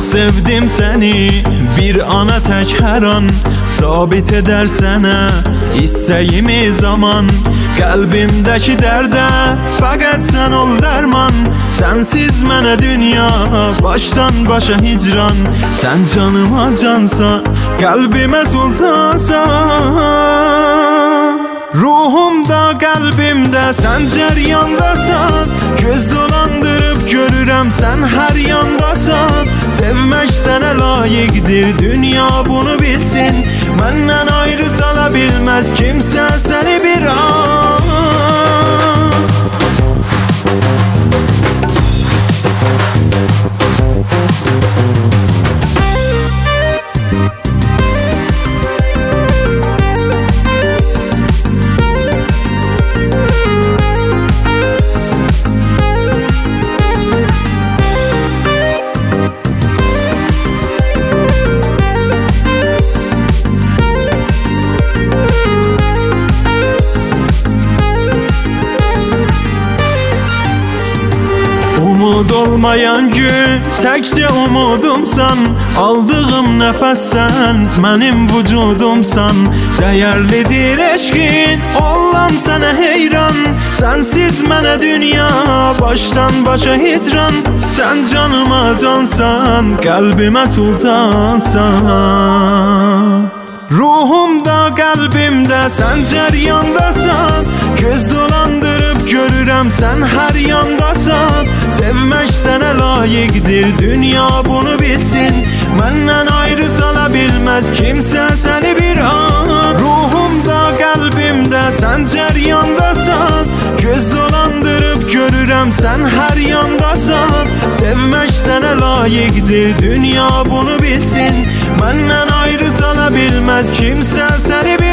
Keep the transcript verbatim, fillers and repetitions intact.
sevdim seni. Bir ana tək hər an sabit edər sənə istəyimi zaman. Qəlbimdəki dərdə fəqət sən ol dərman. Sənsiz mənə dünya başdan başa hicran. Sən canıma cansan, qəlbimə sultansan. Ruhumda, qəlbimdə sən cəryandasan. Göz dolandırıb görürəm sən hər yandasan. Sevmək sənə layiqdir, dünya bunu bilsin. Məndən ayrı sala bilməz kimsə səni bir an. Umud olmayan gün təkcə umudumsan. Aldığım nəfəs sən mənim vücudumsan. Dəyərlidir eşqin, ollam sənə heyran. Sənsiz mənə dünya başdan başa hicran. Sən canıma cansan, qəlbimə sultansan. Ruhumda, qəlbimdə sən cəryandasan. Göz dolandırıb görürəm sən hər yandasan. Sevmək sənə layiqdir, dünya bunu bilsin. Məndən ayrı sala bilməz kimsə səni bir an. Ruhumda, qəlbimdə sən cəryandasan. Göz dolandırıb görürəm sən hər yandasan. Sevmək sənə layiqdir, dünya bunu bilsin. Məndən ayrı sala bilməz kimsə səni bir